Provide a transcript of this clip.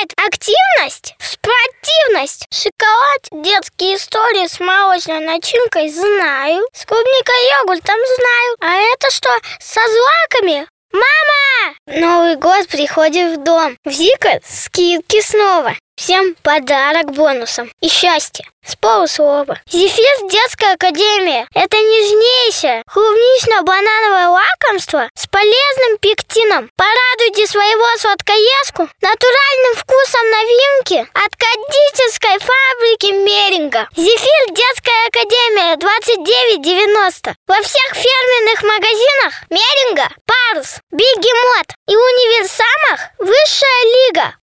превращает активность в спортивность. Шоколад, детские истории с молочной начинкой знаю. С клубникой и йогуртом знаю. А это что, со злаками? Мама! Новый год приходит в дом. В Зика скидки снова. Всем подарок бонусом и счастье. С полуслова. Зефир детская академия. Это нежнейшее клубнично-банановое лакомство с полезным пектином. Порадуйте своего сладкоежку натуральным вкусом новинки от кондитерской фабрики Меринга. Зефир детская академия 29,90. Во всех фирменных магазинах Меринга, Парус, Бегемот и универсамах Высшая лига.